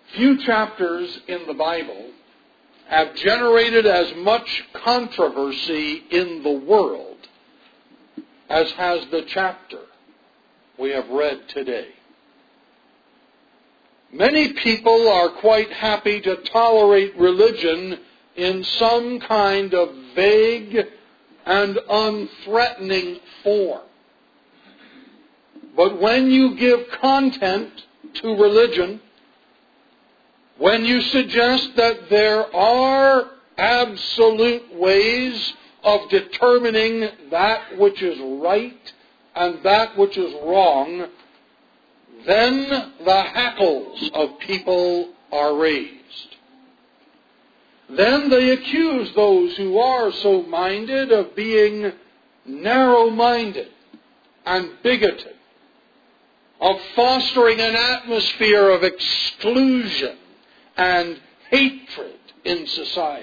Few chapters in the Bible have generated as much controversy in the world as has the chapter we have read today. Many people are quite happy to tolerate religion in some kind of vague and unthreatening form. But when you give content to religion, when you suggest that there are absolute ways of determining that which is right and that which is wrong, then the hackles of people are raised. Then they accuse those who are so minded of being narrow-minded and bigoted, of fostering an atmosphere of exclusion and hatred in society.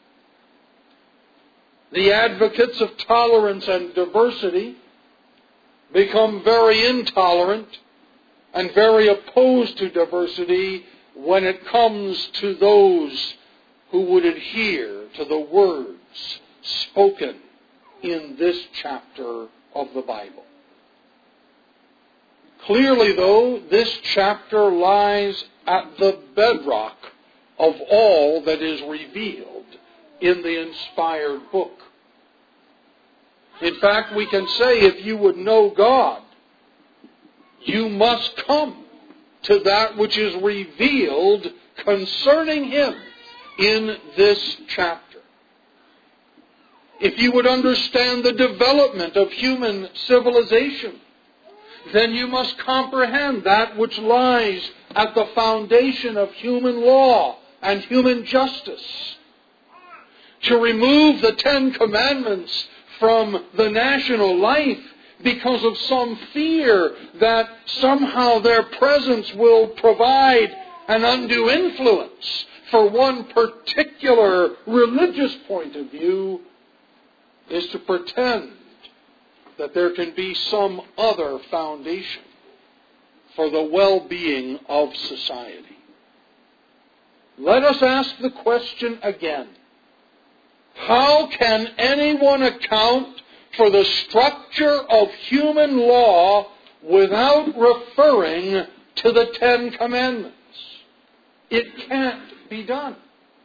The advocates of tolerance and diversity become very intolerant and very opposed to diversity when it comes to those who would adhere to the words spoken in this chapter of the Bible. Clearly, though, this chapter lies at the bedrock of all that is revealed in the inspired book. In fact, we can say if you would know God, you must come to that which is revealed concerning Him in this chapter. If you would understand the development of human civilization, then you must comprehend that which lies at the foundation of human law and human justice. To remove the Ten Commandments from the national life because of some fear that somehow their presence will provide an undue influence for one particular religious point of view is to pretend that there can be some other foundation for the well-being of society. Let us ask the question again. How can anyone account for the structure of human law without referring to the Ten Commandments? It can't be done.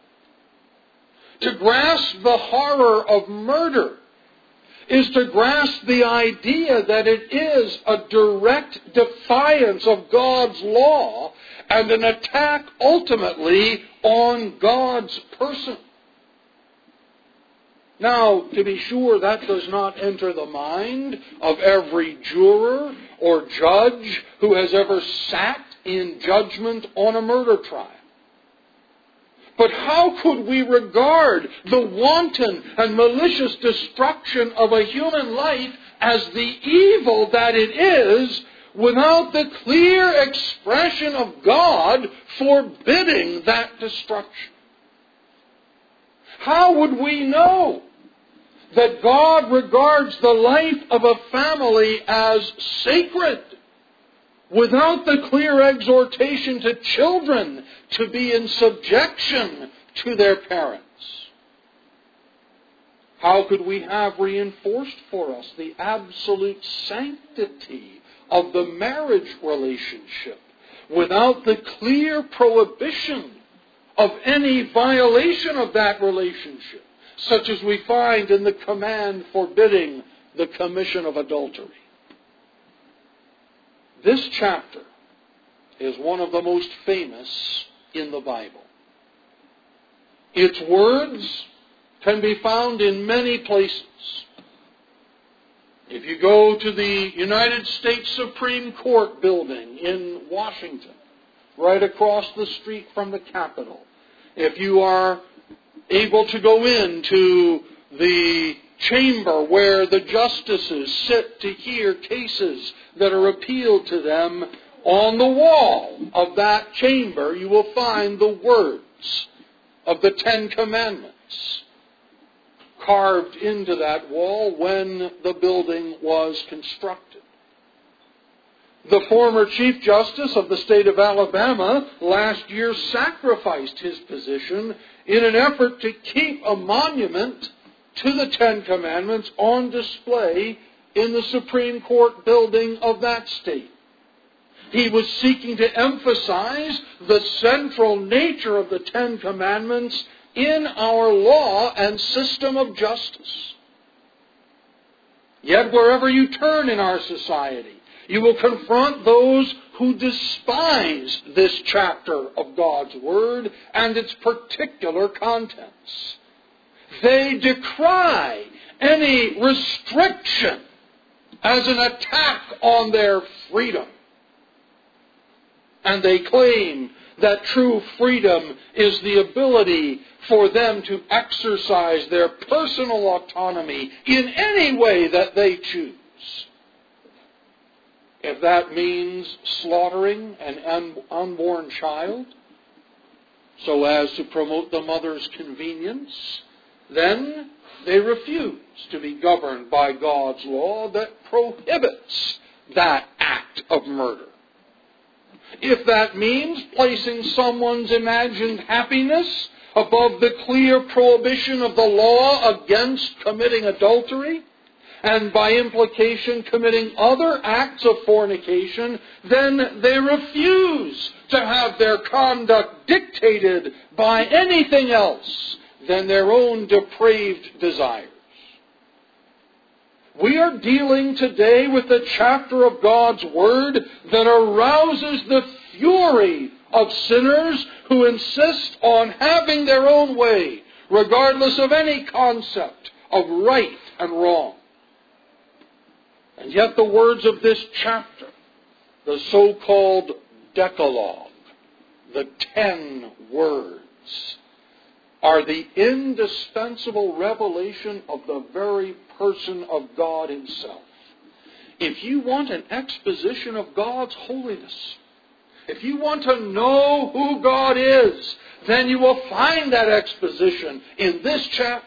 To grasp the horror of murder is to grasp the idea that it is a direct defiance of God's law and an attack ultimately on God's person. Now, to be sure, that does not enter the mind of every juror or judge who has ever sat in judgment on a murder trial. But how could we regard the wanton and malicious destruction of a human life as the evil that it is without the clear expression of God forbidding that destruction? How would we know that God regards the life of a family as sacred without the clear exhortation to children to be in subjection to their parents? How could we have reinforced for us the absolute sanctity of the marriage relationship without the clear prohibition of any violation of that relationship, such as we find in the command forbidding the commission of adultery? This chapter is one of the most famous in the Bible. Its words can be found in many places. If you go to the United States Supreme Court building in Washington, right across the street from the Capitol, if you are able to go into the chamber where the justices sit to hear cases that are appealed to them, on the wall of that chamber you will find the words of the Ten Commandments carved into that wall when the building was constructed. The former Chief Justice of the state of Alabama last year sacrificed his position in an effort to keep a monument to the Ten Commandments on display in the Supreme Court building of that state. He was seeking to emphasize the central nature of the Ten Commandments in our law and system of justice. Yet wherever you turn in our society, you will confront those who despise this chapter of God's Word and its particular contents. They decry any restriction as an attack on their freedom. And they claim that true freedom is the ability for them to exercise their personal autonomy in any way that they choose. If that means slaughtering an unborn child so as to promote the mother's convenience, then they refuse to be governed by God's law that prohibits that act of murder. If that means placing someone's imagined happiness above the clear prohibition of the law against committing adultery, and by implication committing other acts of fornication, then they refuse to have their conduct dictated by anything else than their own depraved desires. We are dealing today with a chapter of God's Word that arouses the fury of sinners who insist on having their own way, regardless of any concept of right and wrong. And yet the words of this chapter, the so-called Decalogue, the 10 words, are the indispensable revelation of the very person of God Himself. If you want an exposition of God's holiness, if you want to know who God is, then you will find that exposition in this chapter.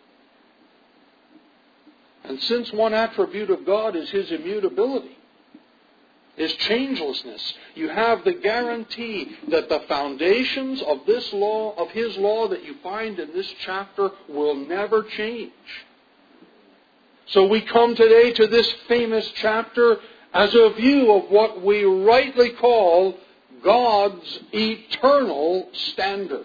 And since one attribute of God is His immutability, His changelessness, you have the guarantee that the foundations of this law, of His law that you find in this chapter, will never change. So we come today to this famous chapter as a view of what we rightly call God's eternal standard.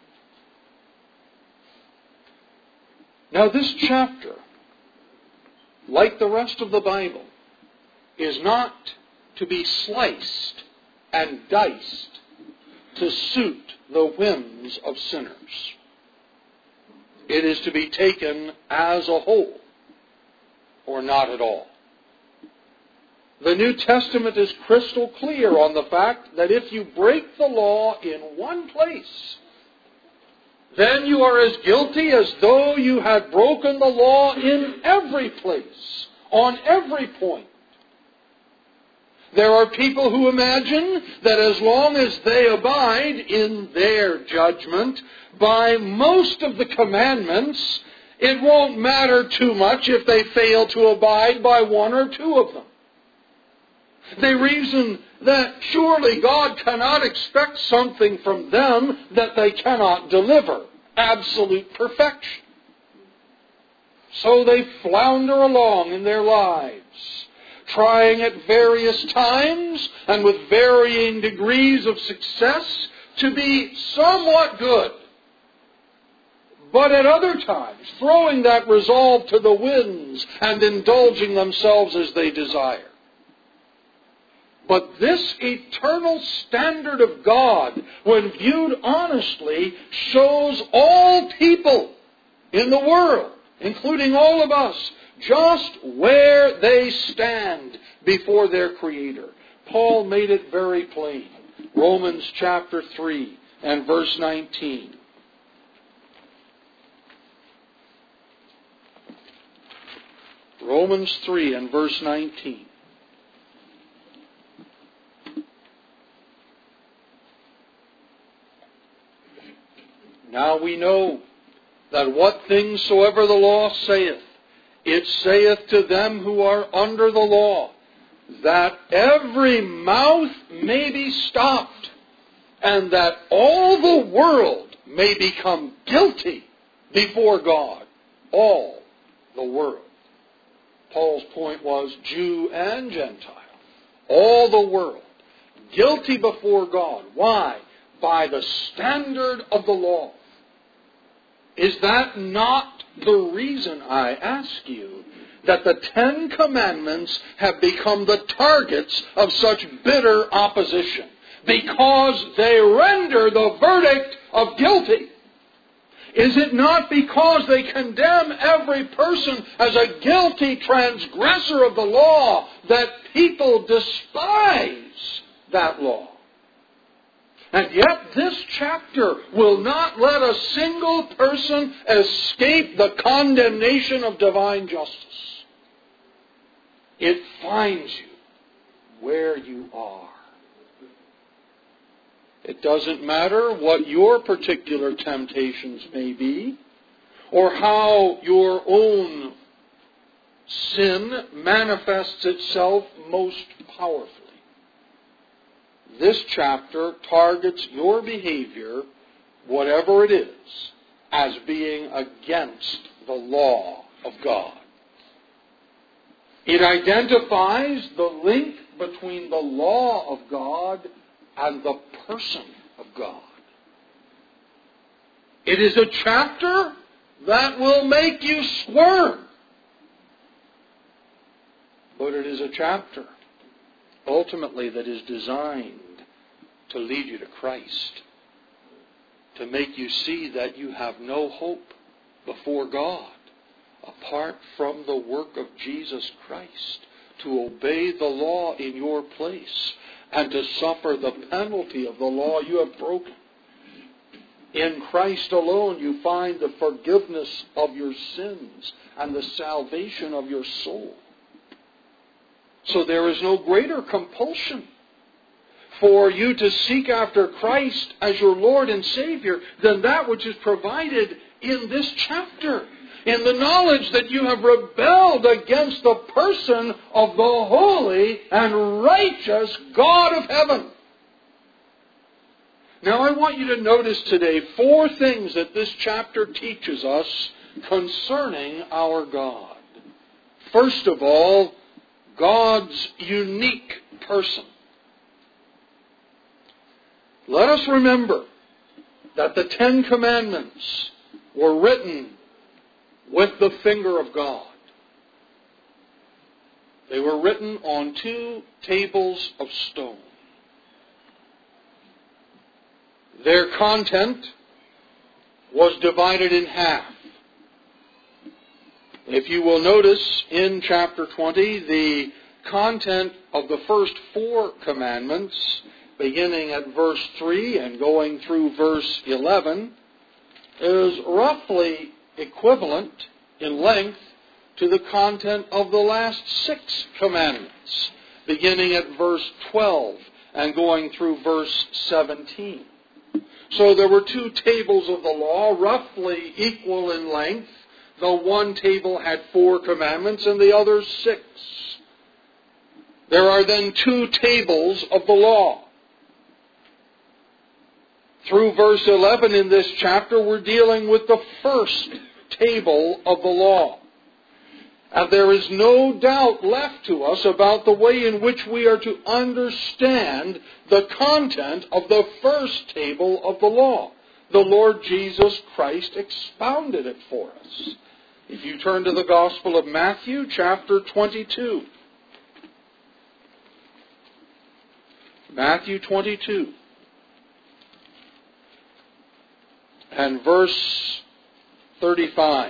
Now this chapter, like the rest of the Bible, is not to be sliced and diced to suit the whims of sinners. It is to be taken as a whole, or not at all. The New Testament is crystal clear on the fact that if you break the law in one place, then you are as guilty as though you had broken the law in every place, on every point. There are people who imagine that as long as they abide in their judgment by most of the commandments, it won't matter too much if they fail to abide by one or two of them. They reason that surely God cannot expect something from them that they cannot deliver. Absolute perfection. So they flounder along in their lives, trying at various times and with varying degrees of success to be somewhat good, but at other times throwing that resolve to the winds and indulging themselves as they desire. But this eternal standard of God, when viewed honestly, shows all people in the world, including all of us, just where they stand before their Creator. Paul made it very plain. Romans chapter 3 and verse 19. Romans 3 and verse 19. Now we know that what things soever the law saith, it saith to them who are under the law, that every mouth may be stopped, and that all the world may become guilty before God. All the world. Paul's point was Jew and Gentile. All the world. Guilty before God. Why? By the standard of the law. Is that not the reason, I ask you, that the Ten Commandments have become the targets of such bitter opposition? Because they render the verdict of guilty. Is it not because they condemn every person as a guilty transgressor of the law that people despise that law? And yet this chapter will not let a single person escape the condemnation of divine justice. It finds you where you are. It doesn't matter what your particular temptations may be, or how your own sin manifests itself most powerfully. This chapter targets your behavior, whatever it is, as being against the law of God. It identifies the link between the law of God and the person of God. It is a chapter that will make you squirm. But it is a chapter, ultimately, that is designed to lead you to Christ. To make you see that you have no hope before God apart from the work of Jesus Christ. To obey the law in your place and to suffer the penalty of the law you have broken. In Christ alone you find the forgiveness of your sins and the salvation of your soul. So there is no greater compulsion for you to seek after Christ as your Lord and Savior than that which is provided in this chapter. In the knowledge that you have rebelled against the person of the holy and righteous God of heaven. Now I want you to notice today 4 things that this chapter teaches us concerning our God. First of all, God's unique person. Let us remember that the 10 Commandments were written with the finger of God. They were written on 2 tables of stone. Their content was divided in half. If you will notice in chapter 20, the content of the first 4 commandments, beginning at verse 3 and going through verse 11, is roughly equivalent in length to the content of the last 6 commandments, beginning at verse 12 and going through verse 17. So there were 2 tables of the law, roughly equal in length, though one table had 4 commandments and the other 6. There are then 2 tables of the law. Through verse 11 in this chapter, we're dealing with the first table of the law. And there is no doubt left to us about the way in which we are to understand the content of the first table of the law. The Lord Jesus Christ expounded it for us. If you turn to the Gospel of Matthew, chapter 22. Matthew 22. And verse 35.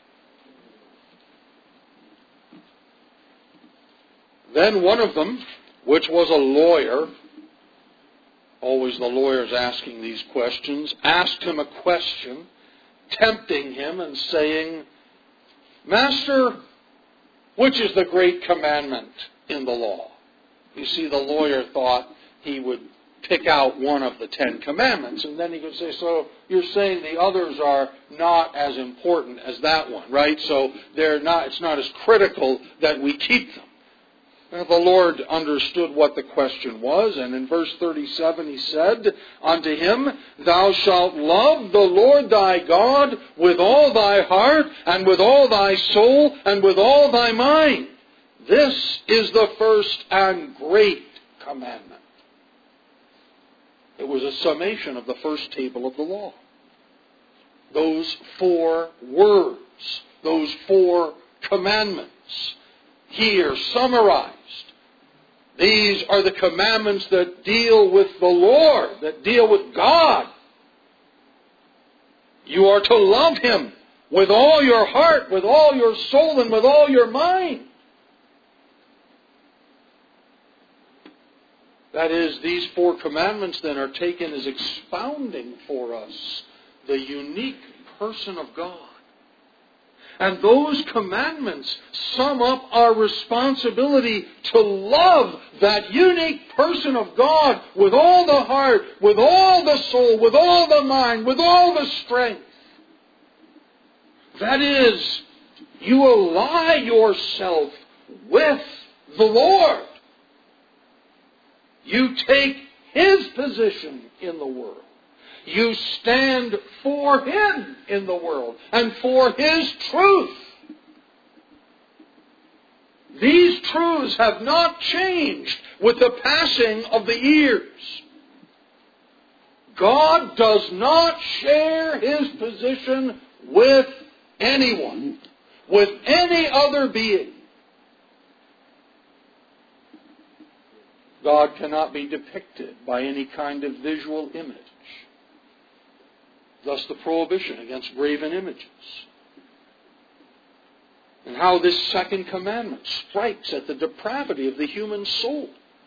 Then one of them, which was a lawyer, always the lawyers asking these questions, asked him a question, tempting him and saying, Master, which is the great commandment in the law? You see, the lawyer thought he would pick out one of the 10 commandments, and then he could say, so you're saying the others are not as important as that one, right? So it's not as critical that we keep them. Well, the Lord understood what the question was, and in verse 37 He said unto him, Thou shalt love the Lord thy God with all thy heart, and with all thy soul, and with all thy mind. This is the first and great commandment. It was a summation of the first table of the law. Those 4 words, those 4 commandments, here summarized. These are the commandments that deal with the Lord, that deal with God. You are to love Him with all your heart, with all your soul, and with all your mind. That is, these 4 commandments then are taken as expounding for us the unique person of God. And those commandments sum up our responsibility to love that unique person of God with all the heart, with all the soul, with all the mind, with all the strength. That is, you ally yourself with the Lord. You take His position in the world. You stand for Him in the world and for His truth. These truths have not changed with the passing of the years. God does not share His position with anyone, with any other being. God cannot be depicted by any kind of visual image. Thus the prohibition against graven images. And how this second commandment strikes at the depravity of the human soul.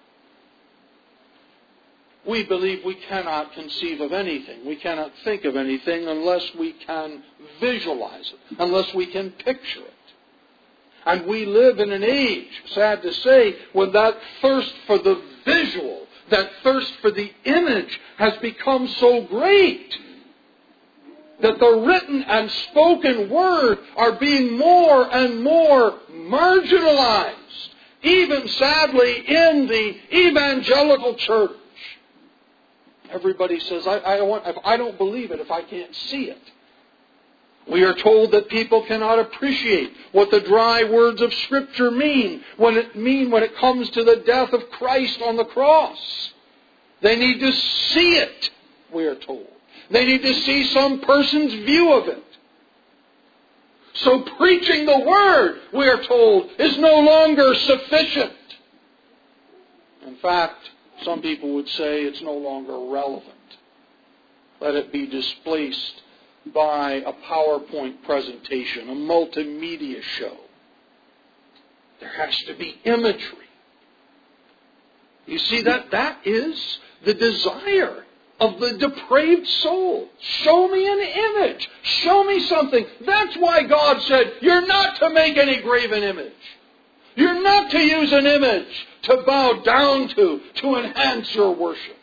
We believe we cannot conceive of anything. We cannot think of anything unless we can visualize it, unless we can picture it. And we live in an age, sad to say, when that thirst for the visual, that thirst for the image has become so great that the written and spoken word are being more and more marginalized, even sadly in the evangelical church. Everybody says, I don't believe it if I can't see it. We are told that people cannot appreciate what the dry words of Scripture mean when it comes to the death of Christ on the cross. They need to see it, we are told. They need to see some person's view of it. So preaching the Word, we are told, is no longer sufficient. In fact, some people would say it's no longer relevant. Let it be displaced by a PowerPoint presentation, a multimedia show. There has to be imagery. You see, that is the desire of the depraved soul. Show me an image. Show me something. That's why God said, you're not to make any graven image. You're not to use an image to bow down to enhance your worship.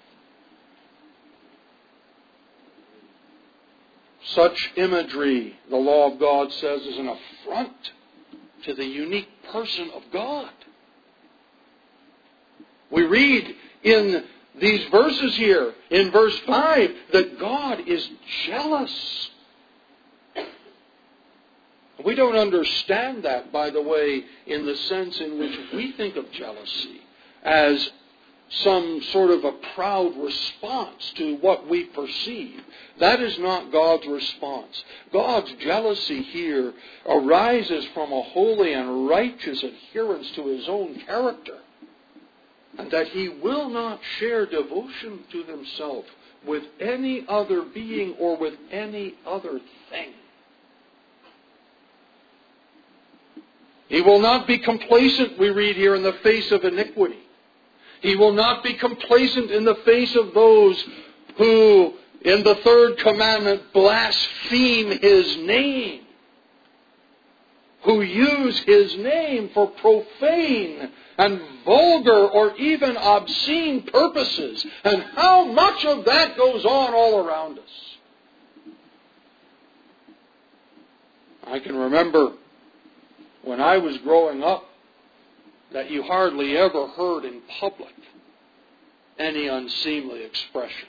Such imagery, the law of God says, is an affront to the unique person of God. We read in these verses here, in verse 5, that God is jealous. We don't understand that, by the way, in the sense in which we think of jealousy as some sort of a proud response to what we perceive. That is not God's response. God's jealousy here arises from a holy and righteous adherence to His own character, and that He will not share devotion to Himself with any other being or with any other thing. He will not be complacent, we read here, in the face of iniquity. He will not be complacent in the face of those who, in the third commandment, blaspheme His name, who use His name for profane and vulgar or even obscene purposes. And how much of that goes on all around us. I can remember when I was growing up, that you hardly ever heard in public any unseemly expression.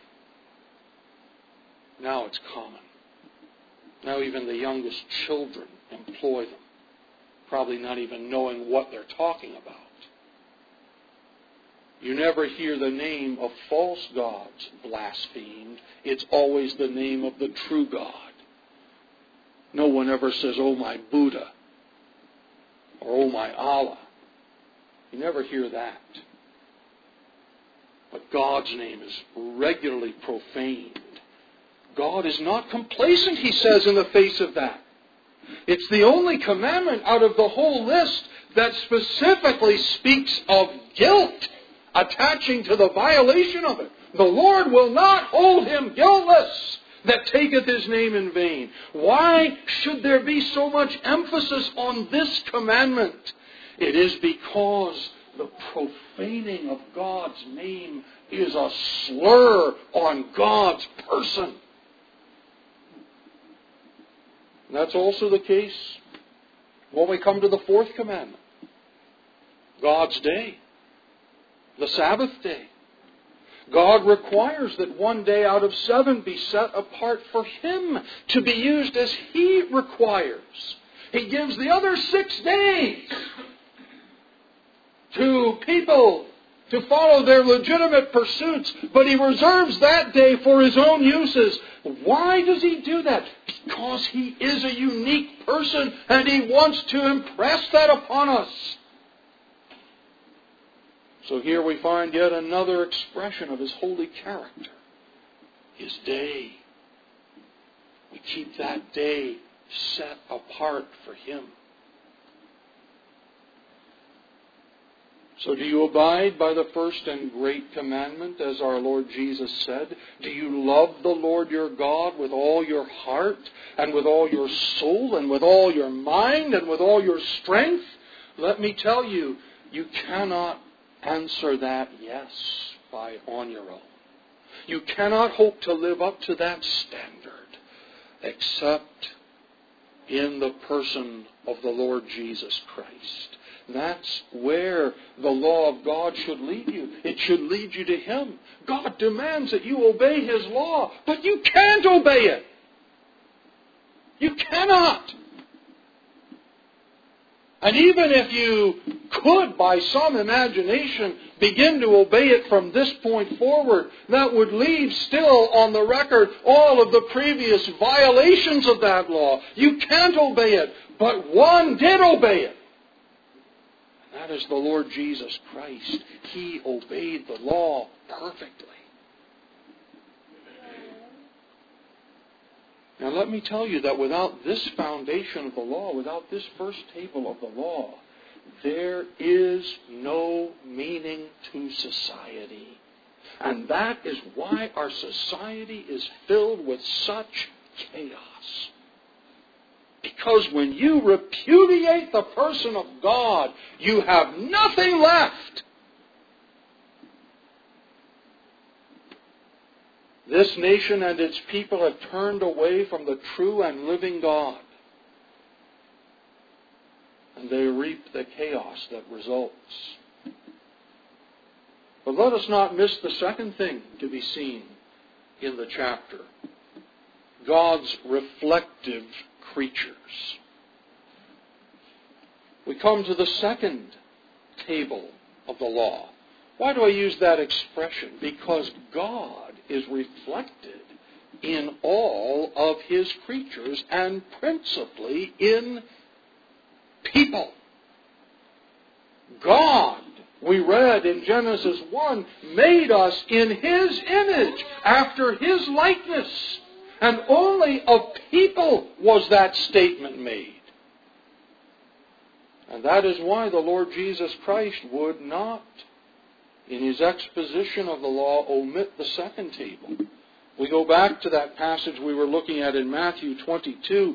Now it's common. Now even the youngest children employ them, probably not even knowing what they're talking about. You never hear the name of false gods blasphemed. It's always the name of the true God. No one ever says, "Oh, my Buddha," or "Oh, my Allah." You never hear that. But God's name is regularly profaned. God is not complacent, he says, in the face of that. It's the only commandment out of the whole list that specifically speaks of guilt attaching to the violation of it. The Lord will not hold him guiltless that taketh his name in vain. Why should there be so much emphasis on this commandment? It is because the profaning of God's name is a slur on God's person. And that's also the case when we come to the fourth commandment. God's day. The Sabbath day. God requires that one day out of 7 be set apart for Him to be used as He requires. He gives the other 6 days to people to follow their legitimate pursuits, but He reserves that day for His own uses. Why does He do that? Because He is a unique person and He wants to impress that upon us. So here we find yet another expression of His holy character. His day. We keep that day set apart for Him. So do you abide by the first and great commandment, as our Lord Jesus said? Do you love the Lord your God with all your heart, and with all your soul, and with all your mind, and with all your strength? Let me tell you, you cannot answer that yes on your own. You cannot hope to live up to that standard except in the person of the Lord Jesus Christ. That's where the law of God should lead you. It should lead you to Him. God demands that you obey His law, but you can't obey it. You cannot. And even if you could, by some imagination, begin to obey it from this point forward, that would leave still on the record all of the previous violations of that law. You can't obey it, but one did obey it. That is the Lord Jesus Christ. He obeyed the law perfectly. Now let me tell you that without this foundation of the law, without this first table of the law, there is no meaning to society. And that is why our society is filled with such chaos. Because when you repudiate the person of God, you have nothing left. This nation and its people have turned away from the true and living God. And they reap the chaos that results. But let us not miss the second thing to be seen in the chapter. God's reflective creatures. We come to the second table of the law. Why do I use that expression? Because God is reflected in all of His creatures, and principally in people. God, we read in Genesis 1, made us in His image, after His likeness. And only of people was that statement made. And that is why the Lord Jesus Christ would not, in His exposition of the law, omit the second table. We go back to that passage we were looking at in Matthew 22.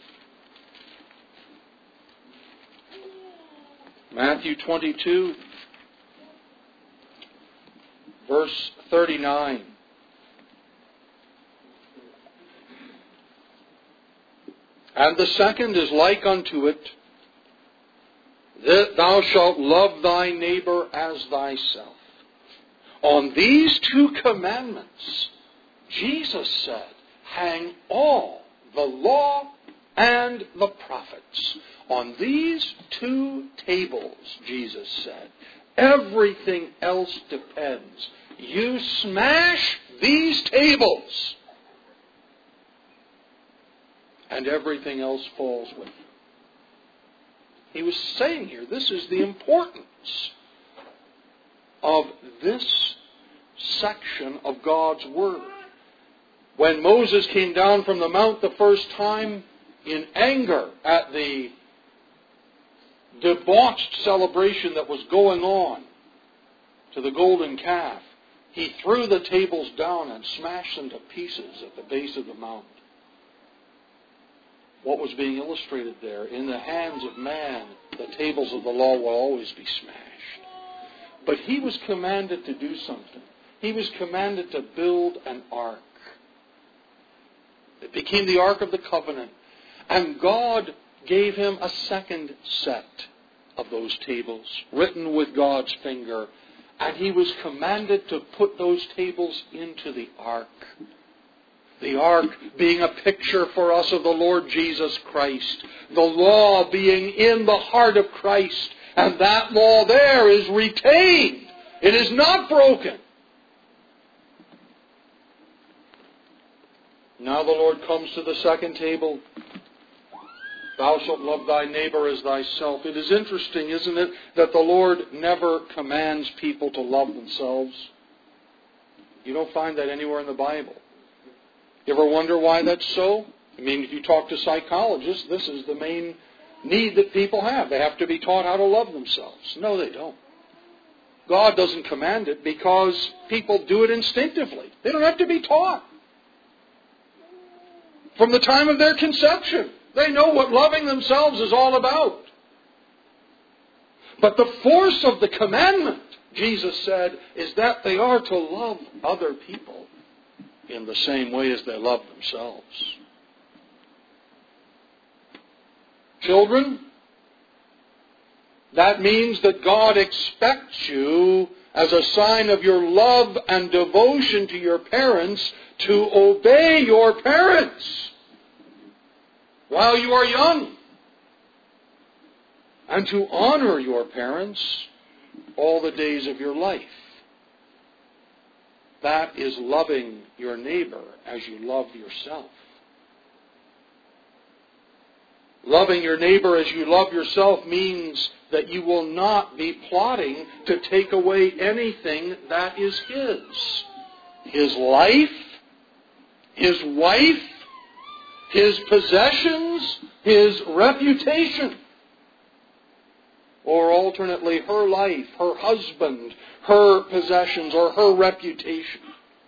Matthew 22, verse 39. And the second is like unto it, Thou shalt love thy neighbor as thyself. On these two commandments, Jesus said, hang all the law and the prophets. On these two tables, Jesus said, everything else depends. You smash these tables, and everything else falls with them. He was saying here, this is the importance of this section of God's Word. When Moses came down from the mount the first time in anger at the debauched celebration that was going on to the golden calf, he threw the tables down and smashed them to pieces at the base of the mount. What was being illustrated there? In the hands of man, the tables of the law will always be smashed. But he was commanded to do something. He was commanded to build an ark. It became the Ark of the Covenant. And God gave him a second set of those tables, written with God's finger. And he was commanded to put those tables into the ark. The ark being a picture for us of the Lord Jesus Christ. The law being in the heart of Christ. And that law there is retained. It is not broken. Now the Lord comes to the second table. Thou shalt love thy neighbor as thyself. It is interesting, isn't it, that the Lord never commands people to love themselves. You don't find that anywhere in the Bible. You ever wonder why that's so? I mean, if you talk to psychologists, this is the main need that people have. They have to be taught how to love themselves. No, they don't. God doesn't command it because people do it instinctively. They don't have to be taught. From the time of their conception, they know what loving themselves is all about. But the force of the commandment, Jesus said, is that they are to love other people in the same way as they love themselves. Children, that means that God expects you, as a sign of your love and devotion to your parents, to obey your parents while you are young, and to honor your parents all the days of your life. That is loving your neighbor as you love yourself. Loving your neighbor as you love yourself means that you will not be plotting to take away anything that is his. His life, his wife, his possessions, his reputation. Or alternately, her life, her husband, her possessions, or her reputation.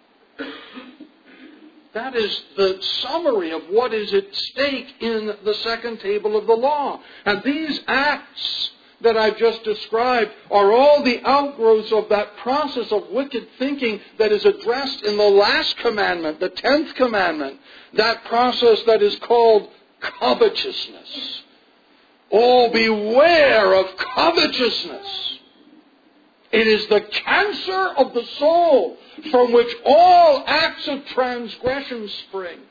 That is the summary of what is at stake in the second table of the law. And these acts that I've just described are all the outgrowths of that process of wicked thinking that is addressed in the last commandment, the 10th commandment. That process that is called covetousness. Oh, beware of covetousness. It is the cancer of the soul from which all acts of transgression spring.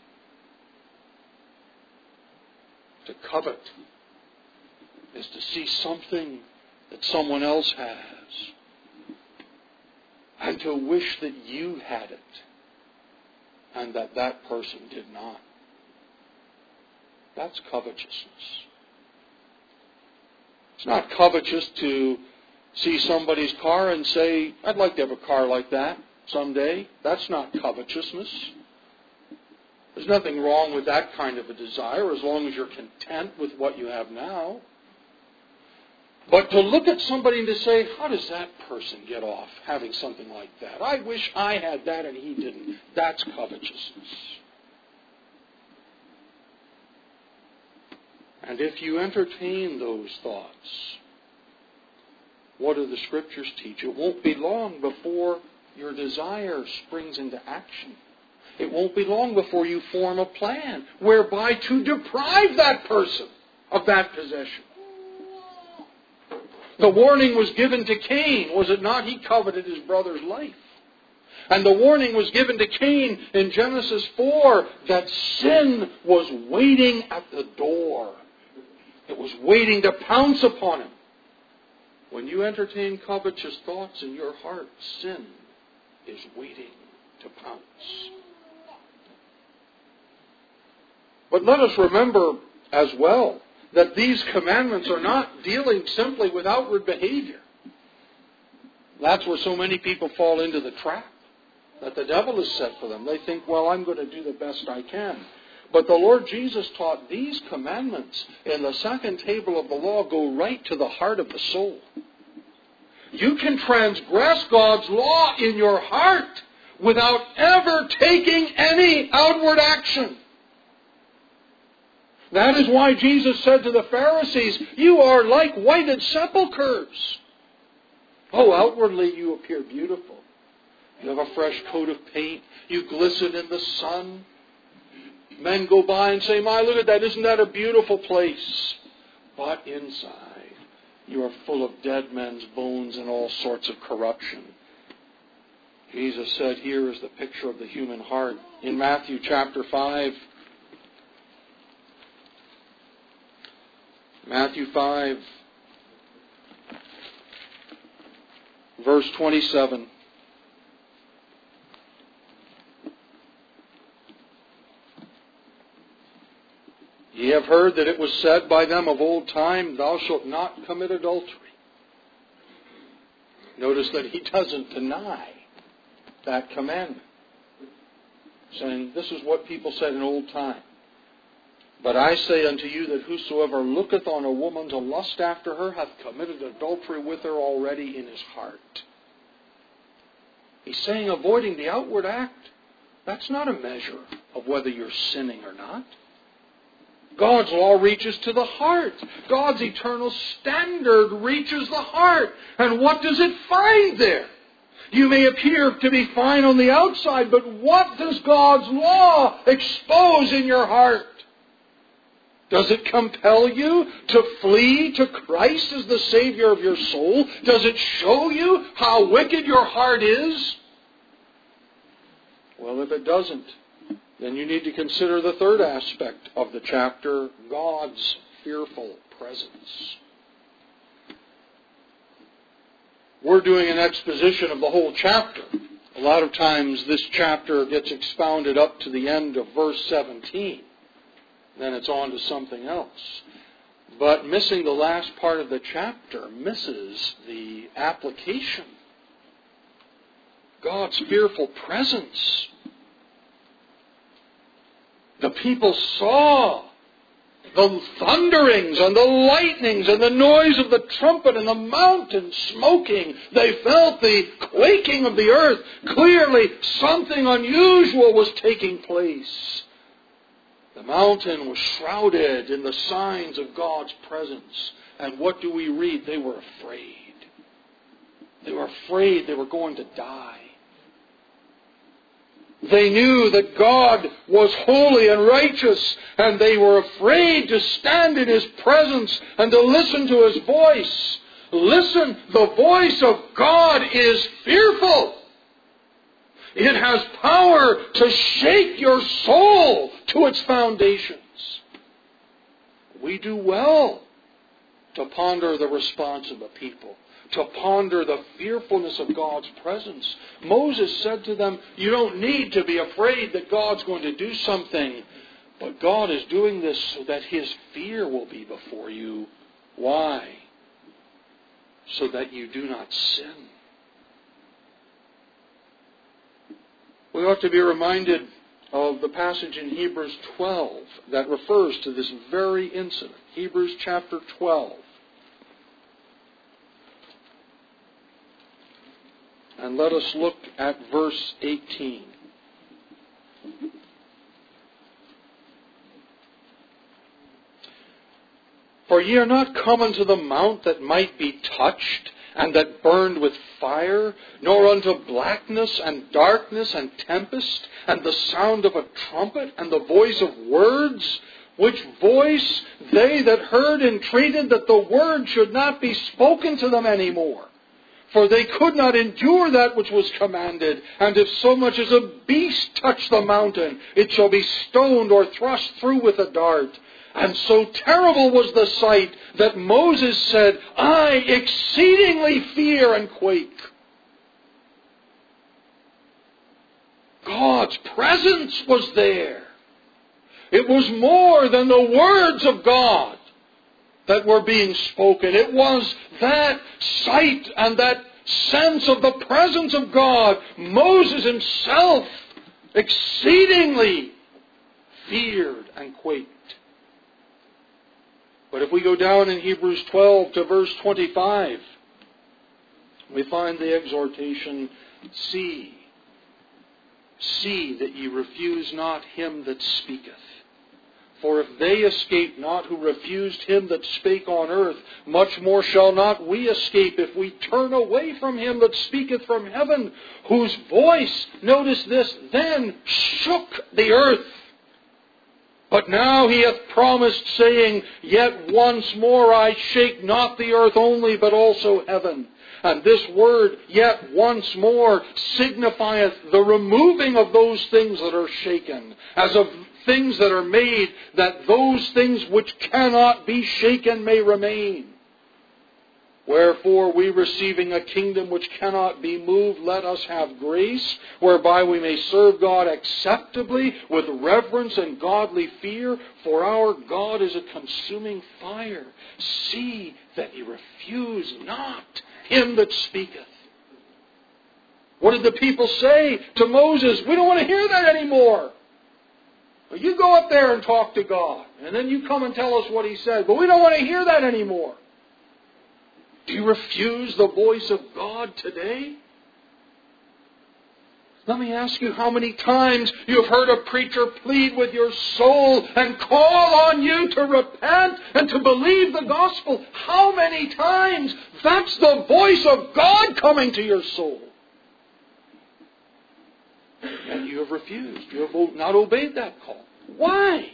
To covet is to see something that someone else has and to wish that you had it and that that person did not. That's covetousness. It's not covetous to see somebody's car and say, I'd like to have a car like that someday. That's not covetousness. There's nothing wrong with that kind of a desire as long as you're content with what you have now. But to look at somebody and to say, how does that person get off having something like that? I wish I had that and he didn't. That's covetousness. And if you entertain those thoughts, what do the Scriptures teach? It won't be long before your desire springs into action. It won't be long before you form a plan whereby to deprive that person of that possession. The warning was given to Cain, was it not? He coveted his brother's life. And the warning was given to Cain in Genesis 4 that sin was waiting at the door. It was waiting to pounce upon him. When you entertain covetous thoughts in your heart, sin is waiting to pounce. But let us remember as well that these commandments are not dealing simply with outward behavior. That's where so many people fall into the trap that the devil has set for them. They think, well, I'm going to do the best I can. But the Lord Jesus taught these commandments in the second table of the law go right to the heart of the soul. You can transgress God's law in your heart without ever taking any outward action. That is why Jesus said to the Pharisees, you are like whited sepulchres. Oh, outwardly you appear beautiful. You have a fresh coat of paint. You glisten in the sun. Men go by and say, my, look at that. Isn't that a beautiful place? But inside, you are full of dead men's bones and all sorts of corruption. Jesus said, here is the picture of the human heart. In Matthew chapter 5, Matthew 5, verse 27. Ye have heard that it was said by them of old time, thou shalt not commit adultery. Notice that he doesn't deny that commandment, saying, this is what people said in old time. But I say unto you that whosoever looketh on a woman to lust after her hath committed adultery with her already in his heart. He's saying avoiding the outward act, that's not a measure of whether you're sinning or not. God's law reaches to the heart. God's eternal standard reaches the heart. And what does it find there? You may appear to be fine on the outside, but what does God's law expose in your heart? Does it compel you to flee to Christ as the Savior of your soul? Does it show you how wicked your heart is? Well, if it doesn't, then you need to consider the third aspect of the chapter, God's fearful presence. We're doing an exposition of the whole chapter. A lot of times this chapter gets expounded up to the end of verse 17. Then it's on to something else. But missing the last part of the chapter misses the application. God's fearful presence. The people saw the thunderings and the lightnings and the noise of the trumpet and the mountain smoking. They felt the quaking of the earth. Clearly, something unusual was taking place. The mountain was shrouded in the signs of God's presence. And what do we read? They were afraid. They were afraid they were going to die. They knew that God was holy and righteous, and they were afraid to stand in His presence and to listen to His voice. Listen, the voice of God is fearful. It has power to shake your soul to its foundations. We do well to ponder the response of the people, to ponder the fearfulness of God's presence. Moses said to them, you don't need to be afraid that God's going to do something, but God is doing this so that His fear will be before you. Why? So that you do not sin. We ought to be reminded of the passage in Hebrews 12 that refers to this very incident. Hebrews chapter 12. And let us look at verse 18. For ye are not come unto the mount that might be touched, and that burned with fire, nor unto blackness and darkness and tempest, and the sound of a trumpet, and the voice of words, which voice they that heard entreated that the word should not be spoken to them any more. For they could not endure that which was commanded. And if so much as a beast touch the mountain, it shall be stoned or thrust through with a dart. And so terrible was the sight that Moses said, I exceedingly fear and quake. God's presence was there. It was more than the words of God that were being spoken. It was that sight and that sense of the presence of God. Moses himself exceedingly feared and quaked. But if we go down in Hebrews 12 to verse 25, we find the exhortation, See that ye refuse not him that speaketh. For if they escape not who refused him that spake on earth, much more shall not we escape if we turn away from him that speaketh from heaven, whose voice, notice this, then shook the earth. But now he hath promised, saying, Yet once more I shake not the earth only, but also heaven. And this word, yet once more, signifieth the removing of those things that are shaken, as of things that are made, that those things which cannot be shaken may remain. Wherefore, we receiving a kingdom which cannot be moved, let us have grace, whereby we may serve God acceptably with reverence and godly fear, for our God is a consuming fire. See that ye refuse not him that speaketh. What did the people say to Moses? We don't want to hear that anymore. Well, you go up there and talk to God, and then you come and tell us what he said, but we don't want to hear that anymore. Do you refuse the voice of God today? Let me ask you how many times you've heard a preacher plead with your soul and call on you to repent and to believe the gospel. How many times? That's the voice of God coming to your soul. And you have refused. You have not obeyed that call. Why?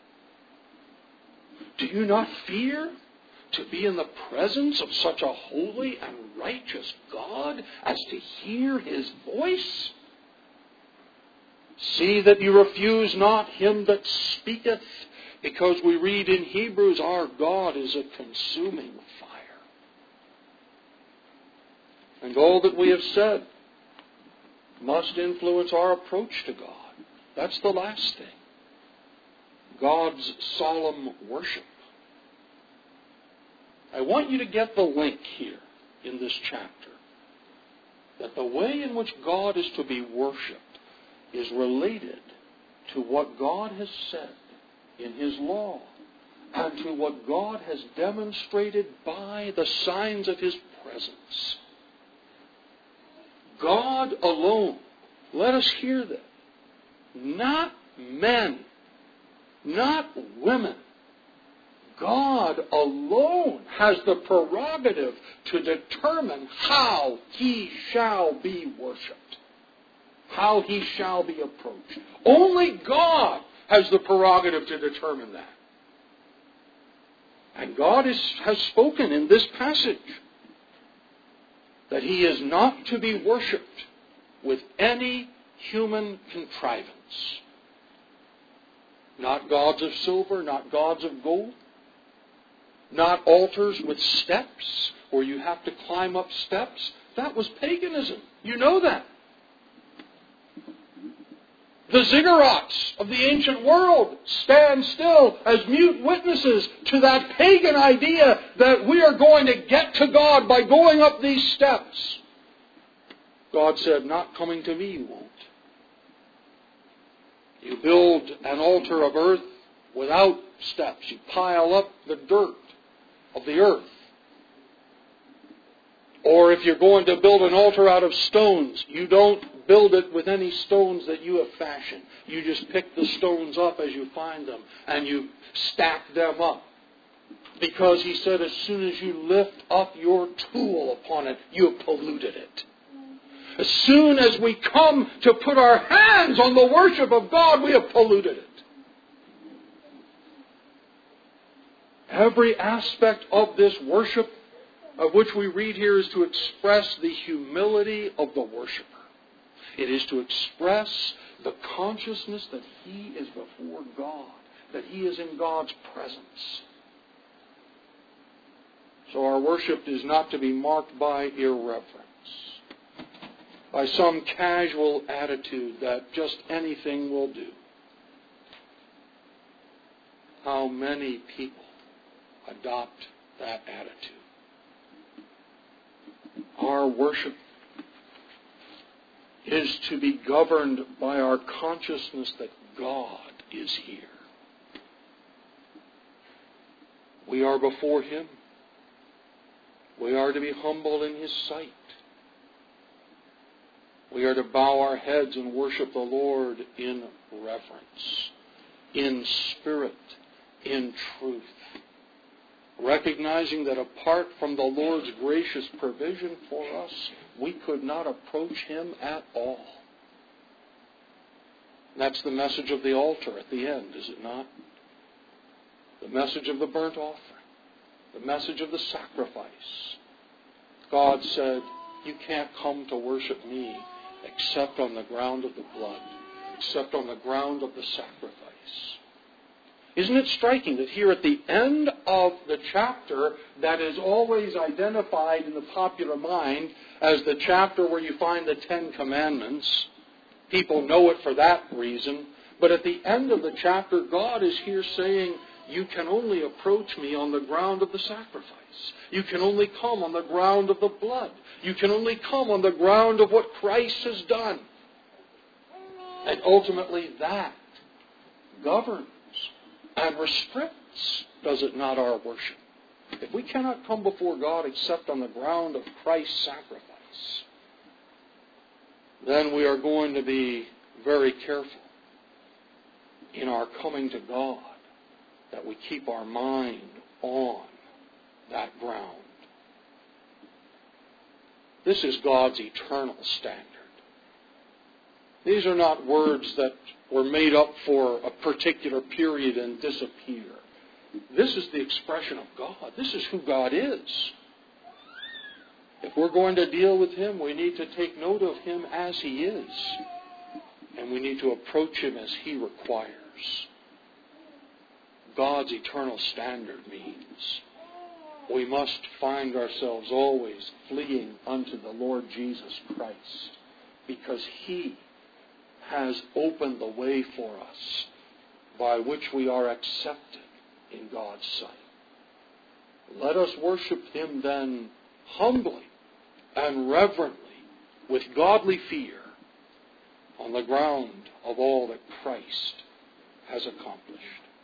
Do you not fear to be in the presence of such a holy and righteous God as to hear his voice? See that you refuse not him that speaketh, because we read in Hebrews, our God is a consuming fire. And all that we have said must influence our approach to God. That's the last thing. God's solemn worship. I want you to get the link here in this chapter, that the way in which God is to be worshipped is related to what God has said in his law and to what God has demonstrated by the signs of his presence. God alone, let us hear that, not men, not women. God alone has the prerogative to determine how he shall be worshipped, how he shall be approached. Only God has the prerogative to determine that. And God has spoken in this passage that he is not to be worshipped with any human contrivance. Not gods of silver, not gods of gold. Not altars with steps where you have to climb up steps. That was paganism. You know that. The ziggurats of the ancient world stand still as mute witnesses to that pagan idea that we are going to get to God by going up these steps. God said, not coming to me you won't. You build an altar of earth without steps. You pile up the dirt of the earth. Or if you're going to build an altar out of stones, you don't build it with any stones that you have fashioned. You just pick the stones up as you find them and you stack them up. Because he said as soon as you lift up your tool upon it, you have polluted it. As soon as we come to put our hands on the worship of God, we have polluted it. Every aspect of this worship of which we read here is to express the humility of the worshiper. It is to express the consciousness that he is before God, that he is in God's presence. So our worship is not to be marked by irreverence, by some casual attitude that just anything will do. How many people adopt that attitude? Our worship is to be governed by our consciousness that God is here. We are before Him. We are to be humble in His sight. We are to bow our heads and worship the Lord in reverence, in spirit, in truth, recognizing that apart from the Lord's gracious provision for us, we could not approach Him at all. That's the message of the altar at the end, is it not? The message of the burnt offering, the message of the sacrifice. God said, you can't come to worship me except on the ground of the blood, except on the ground of the sacrifice. Isn't it striking that here at the end of the chapter that is always identified in the popular mind as the chapter where you find the Ten Commandments, people know it for that reason, but at the end of the chapter, God is here saying, you can only approach me on the ground of the sacrifice. You can only come on the ground of the blood. You can only come on the ground of what Christ has done. And ultimately that governs and restricts, does it not, our worship? If we cannot come before God except on the ground of Christ's sacrifice, then we are going to be very careful in our coming to God that we keep our mind on that ground. This is God's eternal standard. These are not words that were made up for a particular period and disappear. This is the expression of God. This is who God is. If we're going to deal with Him, we need to take note of Him as He is. And we need to approach Him as He requires. God's eternal standard means we must find ourselves always fleeing unto the Lord Jesus Christ, because He has opened the way for us by which we are accepted in God's sight. Let us worship Him then humbly and reverently with godly fear on the ground of all that Christ has accomplished.